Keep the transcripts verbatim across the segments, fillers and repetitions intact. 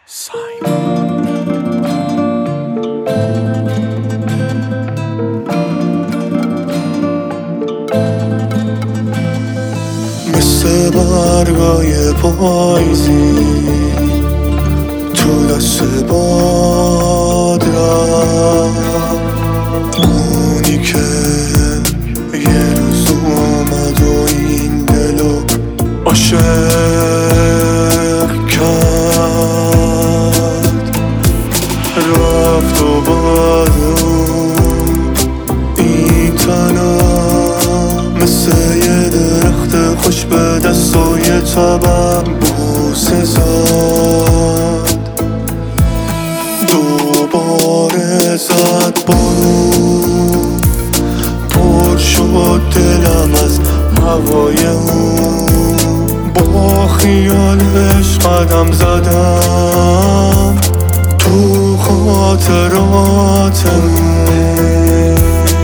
مثل برگای پاییزی تو دست باد رفت، اونی که یه روز اومد و این دلو عاشق کرد، رفت و بعدم این تنها مثل یه درخت خوش به دست و یه تبم بوسه زد، دوباره زد بارون، پر شد دلم از هوای اون، با خیالش قدم زدم تو خاطراتمون،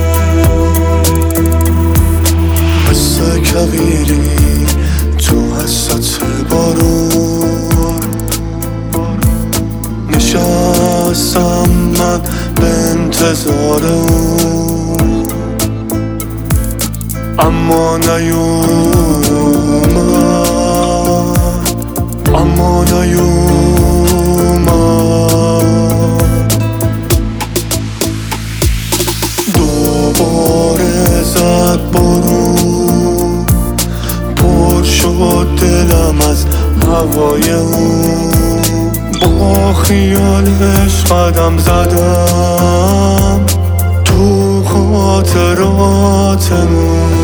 مثل کویری تو حسرت بارون نشستم من به انتظار اون، اما نیومد، اما نیومد، دوباره زد بارون، پر شد دلم از هوای اون، با خیالش قدم زدم تو خاطراتمون.